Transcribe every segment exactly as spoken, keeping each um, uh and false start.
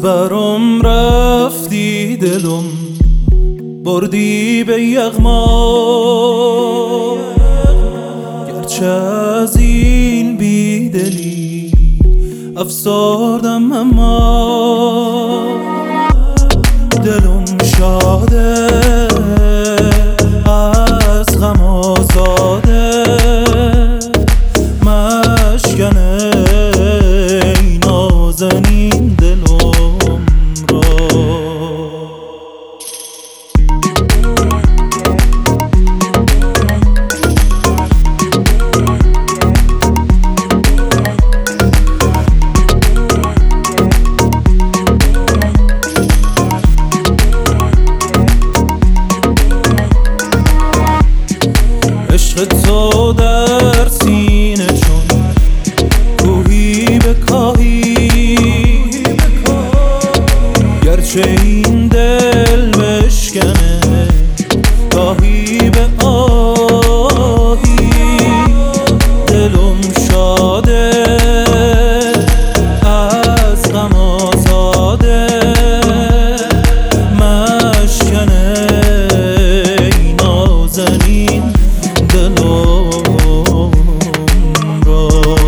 برام رفتی دلم بردی به یغما، گرچه از این بیدلی افسردم اما دلم شاده از غم آزاده، مشکنه ای نازنین دلم را. عشق تو در سینه چون کوهی به کاهی، گرچه این دل بشکنه گاهی به آهی، دلم شاده از غم آزاده، مشکنه ای نازنین دلم را.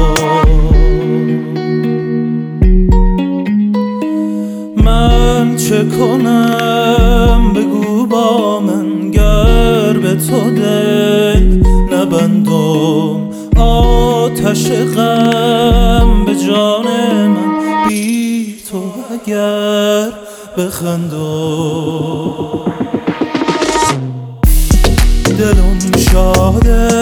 من چه کنم بگو با من، گر به تو دل نبندم آتش غم به جان من، بی تو اگر بخندم دلم شاده